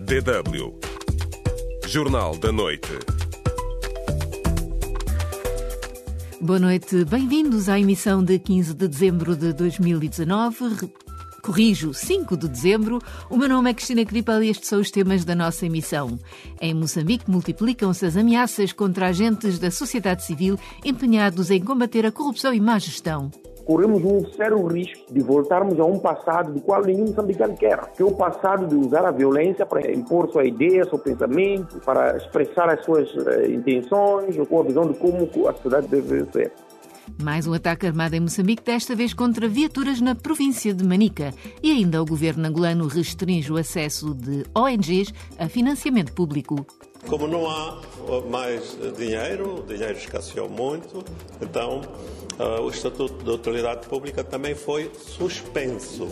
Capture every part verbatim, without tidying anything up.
D W Jornal da Noite. Boa noite, bem-vindos à emissão de quinze de dezembro de dois mil e dezanove. Corrijo, cinco de dezembro. O meu nome é Cristina Cripal e estes são os temas da nossa emissão. Em Moçambique multiplicam-se as ameaças contra agentes da sociedade civil empenhados em combater a corrupção e má gestão. Corremos um sério risco de voltarmos a um passado do qual nenhum moçambicano quer, que é o passado de usar a violência para impor sua ideia, seu pensamento, para expressar as suas uh, intenções ou a visão de como a sociedade deve ser. Mais um ataque armado em Moçambique, desta vez contra viaturas na província de Manica. E ainda o governo angolano restringe o acesso de O N Gs a financiamento público. Como não há mais dinheiro, o dinheiro escasseou muito, então uh, o Estatuto de Utilidade Pública também foi suspenso.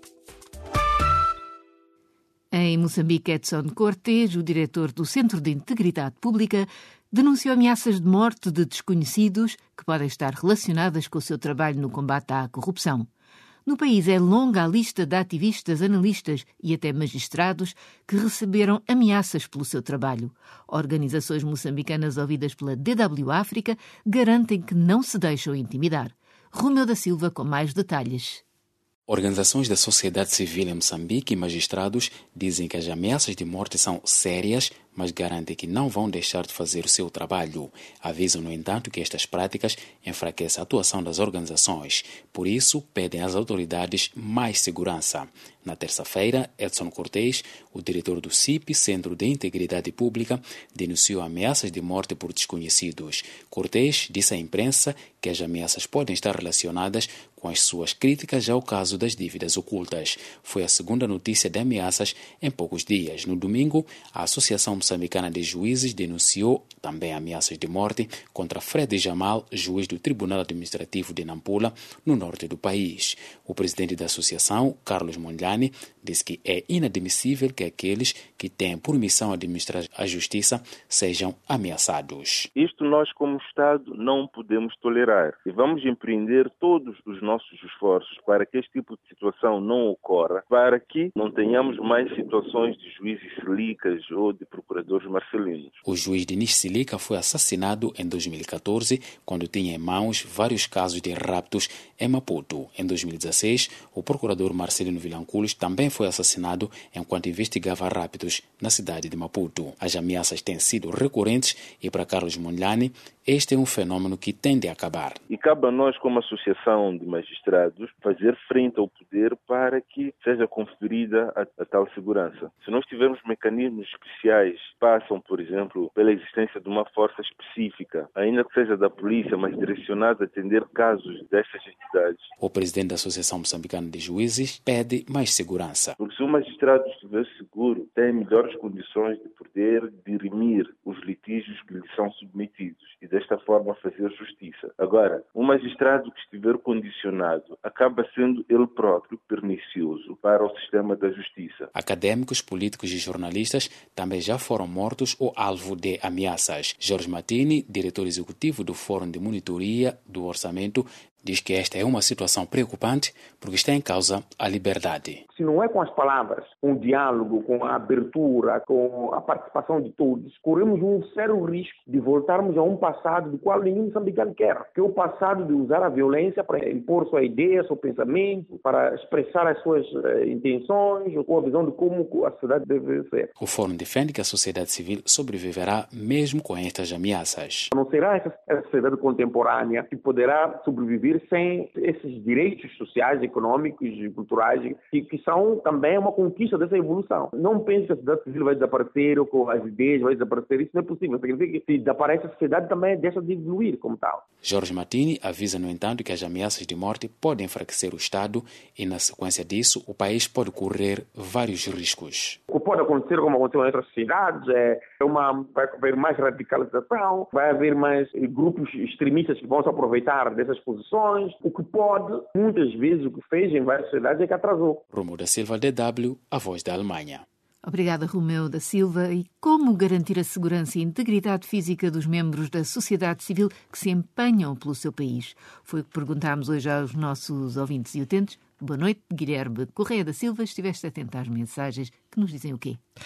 Em Moçambique, Edson Cortes, o diretor do Centro de Integridade Pública, denunciou ameaças de morte de desconhecidos que podem estar relacionadas com o seu trabalho no combate à corrupção. No país é longa a lista de ativistas, analistas e até magistrados que receberam ameaças pelo seu trabalho. Organizações moçambicanas ouvidas pela D W África garantem que não se deixam intimidar. Romeu da Silva com mais detalhes. Organizações da sociedade civil em Moçambique e magistrados dizem que as ameaças de morte são sérias, mas garantem que não vão deixar de fazer o seu trabalho. Avisam, no entanto, que estas práticas enfraquecem a atuação das organizações. Por isso, pedem às autoridades mais segurança. Na terça-feira, Edson Cortes, o diretor do C I P, Centro de Integridade Pública, denunciou ameaças de morte por desconhecidos. Cortes disse à imprensa que as ameaças podem estar relacionadas com as suas críticas ao caso das dívidas ocultas. Foi a segunda notícia de ameaças em poucos dias. No domingo, a Associação Moçambicana de Juízes denunciou também ameaças de morte contra Fred Jamal, juiz do Tribunal Administrativo de Nampula, no norte do país. O presidente da associação, Carlos Mondlane, disse que é inadmissível que aqueles que têm por missão administrar a justiça sejam ameaçados. Isto nós, como Estado, não podemos tolerar e vamos empreender todos os nossos esforços para que este tipo de situação não ocorra, para que não tenhamos mais situações de juízes silicas ou de procuradores marcelinos. O juiz Dinis Silica foi assassinado em dois mil e catorze, quando tinha em mãos vários casos de raptos em Maputo. Em dois mil e dezesseis, o procurador Marcelino Vilanculos também foi assassinado enquanto investigava raptos na cidade de Maputo. As ameaças têm sido recorrentes e, para Carlos Mondlane, este é um fenômeno que tende a acabar. E cabe a nós, como associação de magistrados, fazer frente ao poder para que seja conferida a, a tal segurança. Se nós tivermos mecanismos especiais que passam, por exemplo, pela existência de uma força específica, ainda que seja da polícia, mas direcionada a atender casos destas entidades. O presidente da Associação Moçambicana de Juízes pede mais segurança. Porque se o magistrado estiver seguro, tem melhores condições de poder dirimir os litígios que lhe são submetidos e desta forma fazer justiça. Agora, um magistrado que estiver condicionado acaba sendo ele próprio pernicioso para o sistema da justiça. Académicos, políticos e jornalistas também já foram mortos ou alvo de ameaças. Jorge Matini, diretor executivo do Fórum de Monitoria do Orçamento, diz que esta é uma situação preocupante porque está em causa a liberdade. Se não é com as palavras, com o diálogo, com a abertura, com a participação de todos, corremos um sério risco de voltarmos a um passado do qual nenhum moçambicano quer, que é o passado de usar a violência para impor sua ideia, seu pensamento, para expressar as suas uh, intenções ou a visão de como a sociedade deve ser. O Fórum defende que a sociedade civil sobreviverá mesmo com estas ameaças. Não será essa, essa sociedade contemporânea que poderá sobreviver sem esses direitos sociais, econômicos e culturais que, que são também uma conquista dessa evolução. Não pense que a sociedade civil vai desaparecer ou que as ideias vão desaparecer. Isso não é possível. Significa que se desaparece a sociedade também deixa de evoluir como tal. Jorge Matini avisa, no entanto, que as ameaças de morte podem enfraquecer o Estado e, na sequência disso, o país pode correr vários riscos. O que pode acontecer, como aconteceu em outras cidades, é uma, vai haver mais radicalização, vai haver mais grupos extremistas que vão se aproveitar dessas posições. O que pode, muitas vezes, o que fez em várias cidades é que atrasou. Romeu da Silva, D W, a voz da Alemanha. Obrigada, Romeu da Silva. E como garantir a segurança e integridade física dos membros da sociedade civil que se empenham pelo seu país? Foi o que perguntámos hoje aos nossos ouvintes e utentes. Boa noite, Guilherme Correia da Silva. Estiveste atento às mensagens que nos dizem o quê?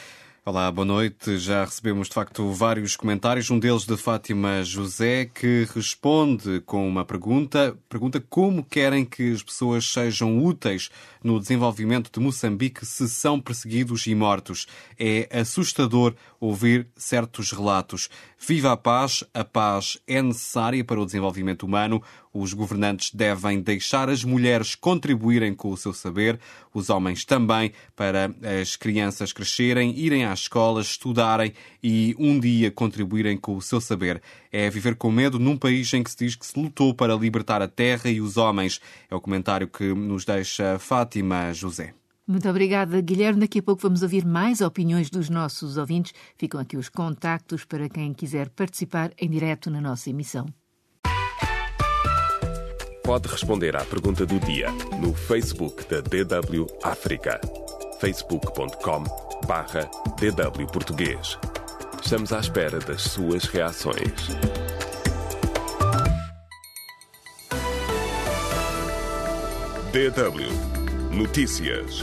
Olá, boa noite. Já recebemos, de facto, vários comentários. Um deles de Fátima José, que responde com uma pergunta. Pergunta como querem que as pessoas sejam úteis no desenvolvimento de Moçambique se são perseguidos e mortos. É assustador ouvir certos relatos. Viva a paz. A paz é necessária para o desenvolvimento humano. Os governantes devem deixar as mulheres contribuírem com o seu saber, os homens também, para as crianças crescerem, irem às escolas, estudarem e um dia contribuírem com o seu saber. É viver com medo num país em que se diz que se lutou para libertar a terra e os homens. É o comentário que nos deixa Fátima José. Muito obrigada, Guilherme. Daqui a pouco vamos ouvir mais opiniões dos nossos ouvintes. Ficam aqui os contactos para quem quiser participar em direto na nossa emissão. Pode responder à pergunta do dia no Facebook da D W África. facebook ponto com barra D W Português. Estamos à espera das suas reações. D W Notícias.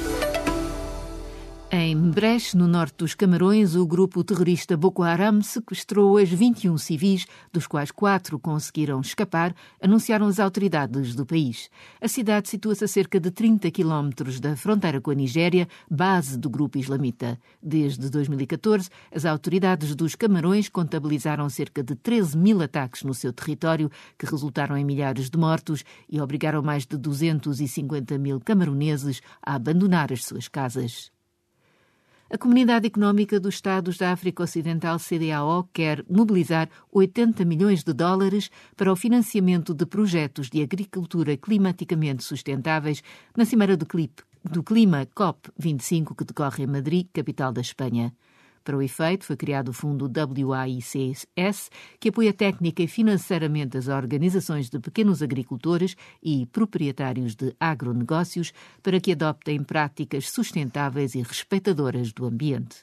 Em Mbreche, no norte dos Camarões, o grupo terrorista Boko Haram sequestrou hoje vinte e um civis, dos quais quatro conseguiram escapar, anunciaram as autoridades do país. A cidade situa-se a cerca de trinta quilómetros da fronteira com a Nigéria, base do grupo islamita. Desde dois mil e catorze, as autoridades dos Camarões contabilizaram cerca de treze mil ataques no seu território, que resultaram em milhares de mortos e obrigaram mais de duzentos e cinquenta mil camaroneses a abandonar as suas casas. A Comunidade Económica dos Estados da África Ocidental, C D A O, quer mobilizar oitenta milhões de dólares para o financiamento de projetos de agricultura climaticamente sustentáveis na Cimeira do Clima COP vinte e cinco, que decorre em Madrid, capital da Espanha. Para o efeito, foi criado o fundo W A I C S, que apoia técnica e financeiramente as organizações de pequenos agricultores e proprietários de agronegócios para que adoptem práticas sustentáveis e respeitadoras do ambiente.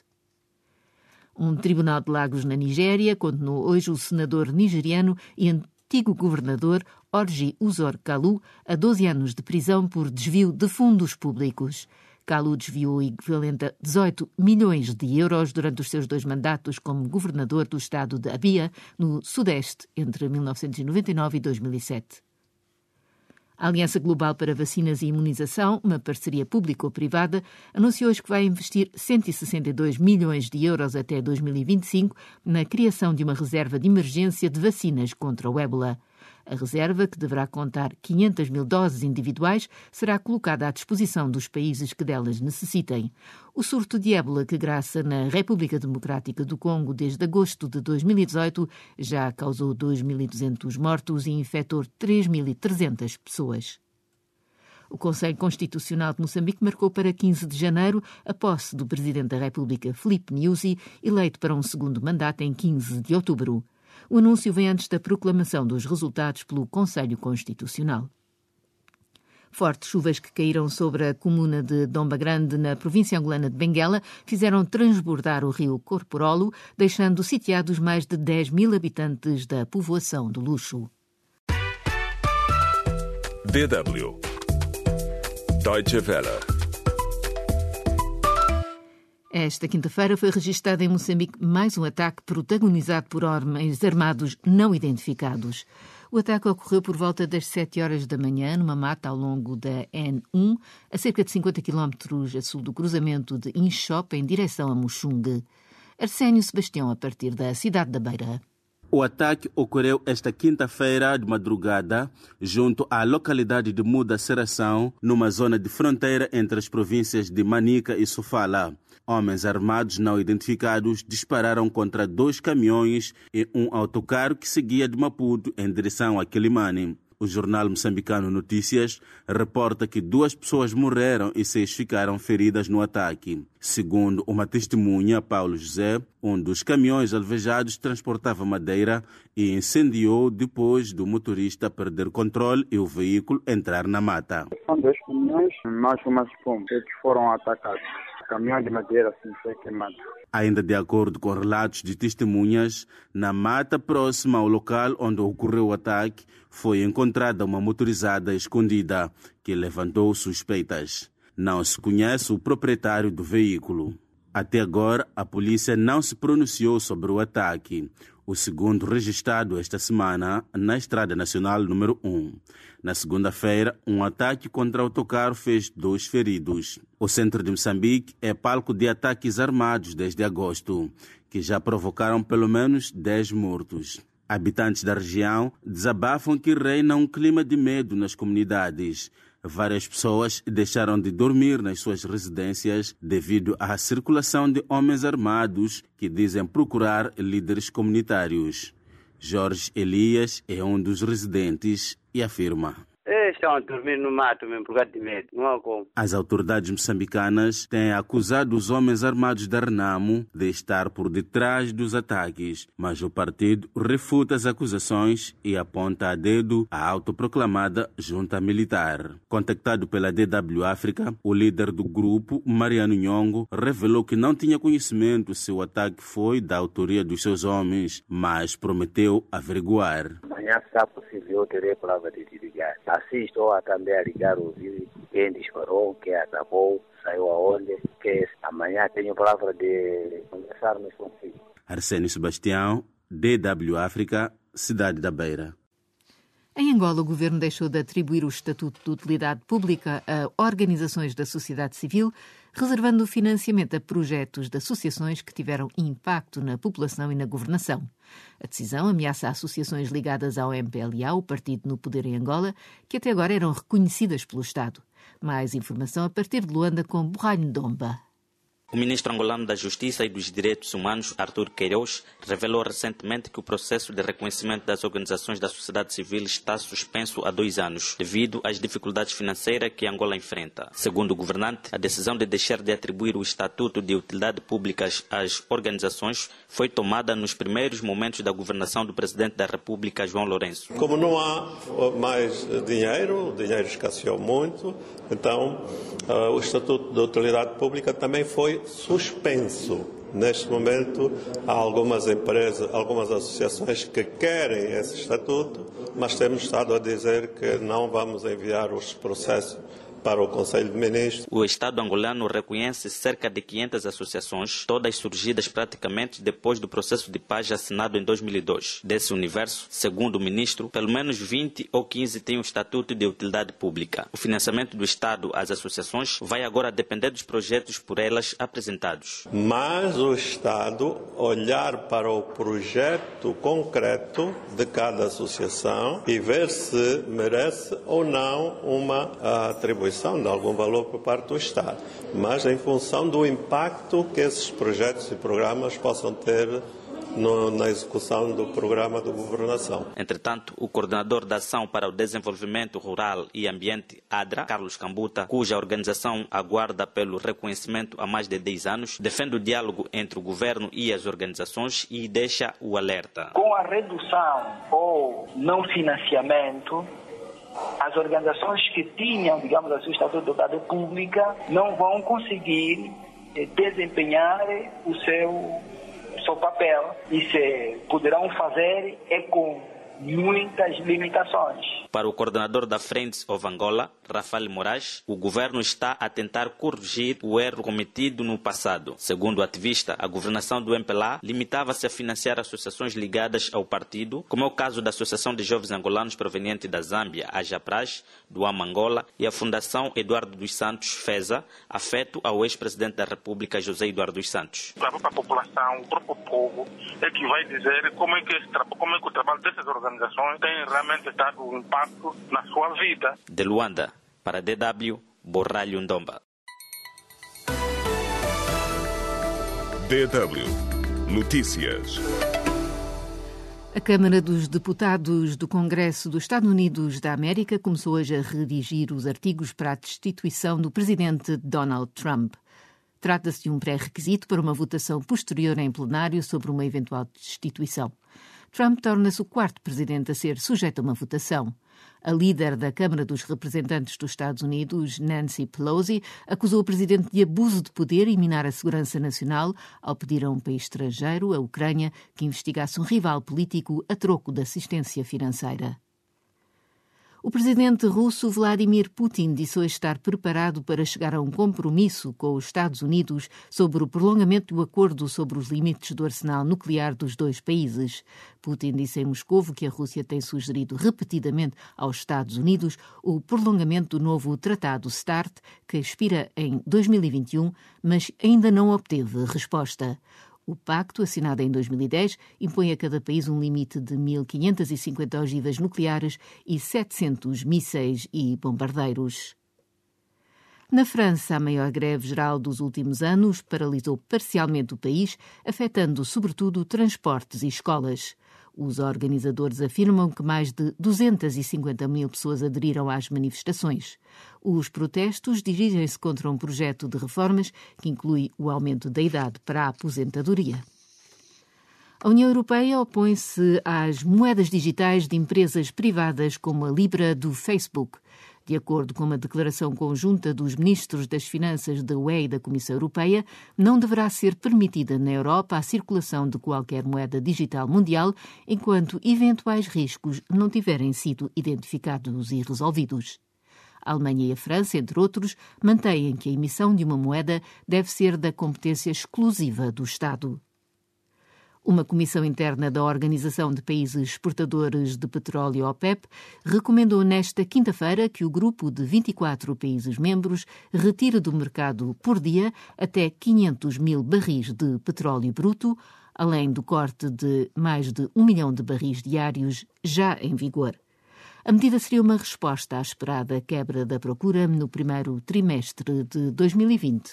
Um tribunal de Lagos na Nigéria condenou hoje o senador nigeriano e antigo governador Orji Uzor Kalu a doze anos de prisão por desvio de fundos públicos. Kalu desviou o equivalente a dezoito milhões de euros durante os seus dois mandatos como governador do estado de Abia, no Sudeste, entre mil novecentos e noventa e nove e dois mil e sete. A Aliança Global para Vacinas e Imunização, uma parceria público-privada, anunciou hoje que vai investir cento e sessenta e dois milhões de euros até dois mil e vinte e cinco na criação de uma reserva de emergência de vacinas contra o ébola. A reserva, que deverá contar quinhentas mil doses individuais, será colocada à disposição dos países que delas necessitem. O surto de ébola, que graça na República Democrática do Congo desde agosto de dois mil e dezoito, já causou dois mil e duzentos mortos e infectou três mil e trezentas pessoas. O Conselho Constitucional de Moçambique marcou para quinze de janeiro a posse do Presidente da República, Filipe Nyusi, eleito para um segundo mandato em quinze de outubro. O anúncio vem antes da proclamação dos resultados pelo Conselho Constitucional. Fortes chuvas que caíram sobre a comuna de Domba Grande, na província angolana de Benguela, fizeram transbordar o rio Corporolo, deixando sitiados mais de dez mil habitantes da povoação do Luxo. D W Deutsche Welle. Esta quinta-feira foi registado em Moçambique mais um ataque protagonizado por homens armados não identificados. O ataque ocorreu por volta das sete horas da manhã, numa mata ao longo da N um, a cerca de cinquenta quilómetros a sul do cruzamento de Inchop, em direção a Muxungue. Arsénio Sebastião, a partir da cidade da Beira. O ataque ocorreu esta quinta-feira de madrugada, junto à localidade de Muda Seração, numa zona de fronteira entre as províncias de Manica e Sofala. Homens armados não identificados dispararam contra dois caminhões e um autocarro que seguia de Maputo em direção a Quelimane. O jornal moçambicano Notícias reporta que duas pessoas morreram e seis ficaram feridas no ataque. Segundo uma testemunha, Paulo José, um dos caminhões alvejados transportava madeira e incendiou depois do motorista perder controle e o veículo entrar na mata. São dois caminhões, mais uma espuma, que foram atacados. Caminhão de madeira assim foi queimado. Ainda de acordo com relatos de testemunhas, na mata próxima ao local onde ocorreu o ataque, foi encontrada uma motorizada escondida, que levantou suspeitas. Não se conhece o proprietário do veículo. Até agora, a polícia não se pronunciou sobre o ataque, o segundo registrado esta semana na Estrada Nacional número um. Na segunda-feira, um ataque contra o autocarro fez dois feridos. O centro de Moçambique é palco de ataques armados desde agosto, que já provocaram pelo menos dez mortos. Habitantes da região desabafam que reina um clima de medo nas comunidades. Várias pessoas deixaram de dormir nas suas residências devido à circulação de homens armados que dizem procurar líderes comunitários. Jorge Elias é um dos residentes e afirma: Estão a dormir no mato mesmo por causa de medo. Não há como. As autoridades moçambicanas têm acusado os homens armados da Renamo de estar por detrás dos ataques, mas o partido refuta as acusações e aponta a dedo a autoproclamada junta militar. Contactado pela D W África, o líder do grupo, Mariano Nhongo, revelou que não tinha conhecimento se o ataque foi da autoria dos seus homens, mas prometeu averiguar. Amanhã, se está possível, eu terei a palavra de ligar. Assim estou a também a ligar o vídeo, quem disparou, quem atacou, saiu aonde, que amanhã tenho a palavra de conversarmos consigo. Arsênio Sebastião, D W África, Cidade da Beira. Em Angola, o governo deixou de atribuir o Estatuto de Utilidade Pública a organizações da sociedade civil, reservando o financiamento a projetos de associações que tiveram impacto na população e na governação. A decisão ameaça associações ligadas ao M P L A, o partido no poder em Angola, que até agora eram reconhecidas pelo Estado. Mais informação a partir de Luanda com Borralho Ndomba. O ministro angolano da Justiça e dos Direitos Humanos, Artur Queiroz, revelou recentemente que o processo de reconhecimento das organizações da sociedade civil está suspenso há dois anos, devido às dificuldades financeiras que Angola enfrenta. Segundo o governante, a decisão de deixar de atribuir o Estatuto de Utilidade Pública às organizações foi tomada nos primeiros momentos da governação do presidente da República, João Lourenço. Como não há mais dinheiro, o dinheiro escasseou muito, então uh, o Estatuto de Utilidade Pública também foi suspenso. Neste momento, há algumas empresas, algumas associações que querem esse estatuto, mas temos estado a dizer que não vamos enviar os processos para o Conselho de Ministros. O Estado angolano reconhece cerca de quinhentas associações, todas surgidas praticamente depois do processo de paz assinado em dois mil e dois. Desse universo, segundo o ministro, pelo menos vinte ou quinze têm um estatuto de utilidade pública. O financiamento do Estado às associações vai agora depender dos projetos por elas apresentados. Mas o Estado olhar para o projeto concreto de cada associação e ver se merece ou não uma atribuição de algum valor por parte do Estado, mas em função do impacto que esses projetos e programas possam ter no, na execução do programa de governação. Entretanto, o coordenador da Ação para o Desenvolvimento Rural e Ambiente, ADRA, Carlos Cambuta, cuja organização aguarda pelo reconhecimento há mais de dez anos, defende o diálogo entre o governo e as organizações e deixa o alerta. Com a redução ou não financiamento, as organizações que tinham, digamos assim, o Estatuto de Utilidade Pública não vão conseguir desempenhar o seu, seu papel. E se poderão fazer é com muitas limitações. Para o coordenador da Friends of Angola, Rafael Moraes, o governo está a tentar corrigir o erro cometido no passado. Segundo o ativista, a governação do M P L A limitava-se a financiar associações ligadas ao partido, como é o caso da Associação de Jovens Angolanos proveniente da Zâmbia, a JAPRAS, do AMA Angola, e a Fundação Eduardo dos Santos, FESA, afeto ao ex-presidente da República, José Eduardo dos Santos. A própria população, o próprio povo, é que vai dizer como é que, esse, como é que o trabalho dessas organizações tem realmente dado um impacto na sua vida. De Luanda, para a D W, Borralho Ndomba. D W Notícias. A Câmara dos Deputados do Congresso dos Estados Unidos da América começou hoje a redigir os artigos para a destituição do presidente Donald Trump. Trata-se de um pré-requisito para uma votação posterior em plenário sobre uma eventual destituição. Trump torna-se o quarto presidente a ser sujeito a uma votação. A líder da Câmara dos Representantes dos Estados Unidos, Nancy Pelosi, acusou o presidente de abuso de poder e minar a segurança nacional ao pedir a um país estrangeiro, a Ucrânia, que investigasse um rival político a troco de assistência financeira. O presidente russo Vladimir Putin disse hoje estar preparado para chegar a um compromisso com os Estados Unidos sobre o prolongamento do acordo sobre os limites do arsenal nuclear dos dois países. Putin disse em Moscovo que a Rússia tem sugerido repetidamente aos Estados Unidos o prolongamento do novo Tratado START, que expira em dois mil e vinte e um, mas ainda não obteve resposta. O pacto, assinado em dois mil e dez, impõe a cada país um limite de mil quinhentas e cinquenta ogivas nucleares e setecentos mísseis e bombardeiros. Na França, a maior greve geral dos últimos anos paralisou parcialmente o país, afetando sobretudo transportes e escolas. Os organizadores afirmam que mais de duzentas e cinquenta mil pessoas aderiram às manifestações. Os protestos dirigem-se contra um projeto de reformas que inclui o aumento da idade para a aposentadoria. A União Europeia opõe-se às moedas digitais de empresas privadas como a Libra do Facebook. De acordo com uma declaração conjunta dos ministros das Finanças da U E e da Comissão Europeia, não deverá ser permitida na Europa a circulação de qualquer moeda digital mundial enquanto eventuais riscos não tiverem sido identificados e resolvidos. A Alemanha e a França, entre outros, mantêm que a emissão de uma moeda deve ser da competência exclusiva do Estado. Uma comissão interna da Organização de Países Exportadores de Petróleo, OPEP, recomendou nesta quinta-feira que o grupo de vinte e quatro países membros retire do mercado por dia até quinhentos mil barris de petróleo bruto, além do corte de mais de um milhão de barris diários já em vigor. A medida seria uma resposta à esperada quebra da procura no primeiro trimestre de dois mil e vinte.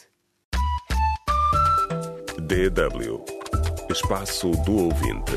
D W Espaço do Ouvinte.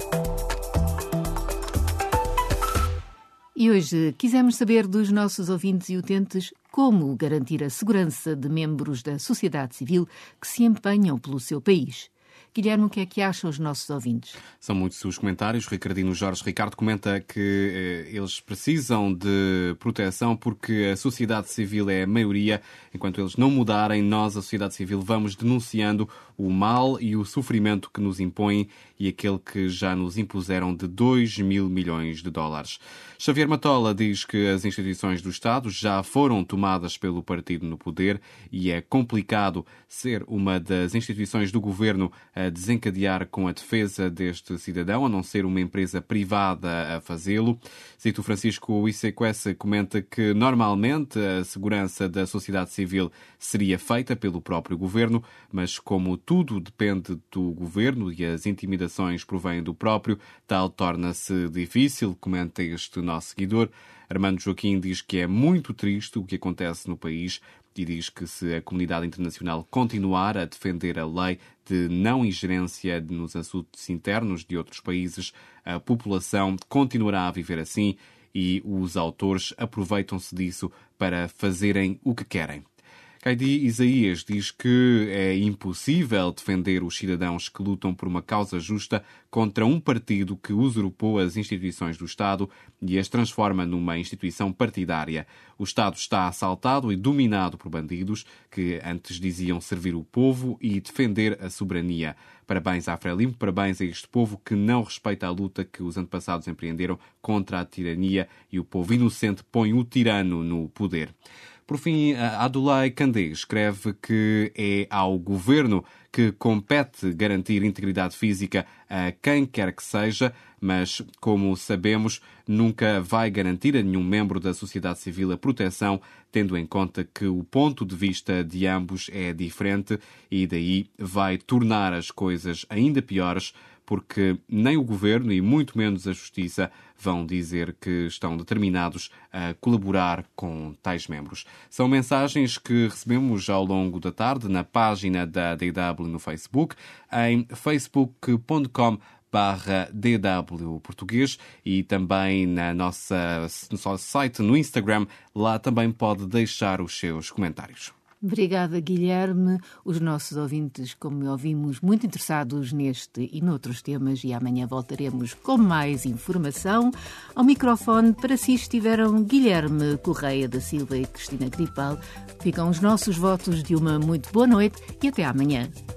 E hoje quisemos saber dos nossos ouvintes e utentes como garantir a segurança de membros da sociedade civil que se empenham pelo seu país. Guilherme, o que é que acham os nossos ouvintes? São muitos os comentários. Ricardino Jorge Ricardo comenta que eh, eles precisam de proteção porque a sociedade civil é a maioria. Enquanto eles não mudarem, nós, a sociedade civil, vamos denunciando o mal e o sofrimento que nos impõem e aquele que já nos impuseram de dois mil milhões de dólares. Xavier Matola diz que as instituições do Estado já foram tomadas pelo partido no poder e é complicado ser uma das instituições do governo a desencadear com a defesa deste cidadão, a não ser uma empresa privada a fazê-lo. Zito Francisco Isequesse comenta que normalmente a segurança da sociedade civil seria feita pelo próprio governo, mas como tudo depende do governo e as intimidações provêm do próprio, tal torna-se difícil, comenta este nosso seguidor. Armando Joaquim diz que é muito triste o que acontece no país e diz que se a comunidade internacional continuar a defender a lei de não ingerência nos assuntos internos de outros países, a população continuará a viver assim e os autores aproveitam-se disso para fazerem o que querem. Caidi Isaías diz que é impossível defender os cidadãos que lutam por uma causa justa contra um partido que usurpou as instituições do Estado e as transforma numa instituição partidária. O Estado está assaltado e dominado por bandidos que antes diziam servir o povo e defender a soberania. Parabéns à Frelimo, parabéns a este povo que não respeita a luta que os antepassados empreenderam contra a tirania e o povo inocente põe o tirano no poder. Por fim, Adulay Kandé escreve que é ao governo que compete garantir integridade física a quem quer que seja, mas, como sabemos, nunca vai garantir a nenhum membro da sociedade civil a proteção, tendo em conta que o ponto de vista de ambos é diferente e daí vai tornar as coisas ainda piores, porque nem o governo e muito menos a justiça vão dizer que estão determinados a colaborar com tais membros. São mensagens que recebemos ao longo da tarde na página da D W no Facebook, em facebook ponto com barra D W Português e também na nossa, no nosso site no Instagram. Lá também pode deixar os seus comentários. Obrigada, Guilherme. Os nossos ouvintes, como ouvimos, muito interessados neste e noutros temas, e amanhã voltaremos com mais informação. Ao microfone, para si estiveram Guilherme Correia da Silva e Cristina Gripal. Ficam os nossos votos de uma muito boa noite e até amanhã.